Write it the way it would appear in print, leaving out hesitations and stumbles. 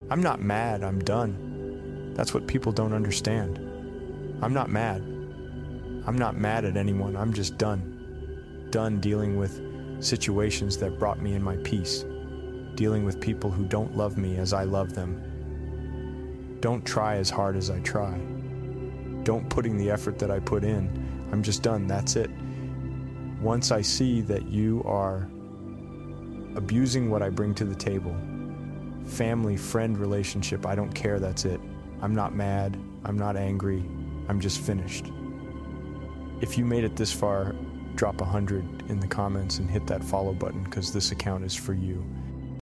I'm not mad, I'm done. That's what people don't understand. I'm not mad. I'm not mad at anyone, I'm just done. Done dealing with situations that brought me in my peace. Dealing with people who don't love me as I love them. Don't try as hard as I try. Don't put in the effort that I put in. I'm just done, that's it. Once I see that you are abusing what I bring to the table, family, friend relationship, I don't care, that's it. I'm not mad, I'm not angry, I'm just finished. If you made it this far, drop 100 in the comments and hit that follow button, because this account is for you.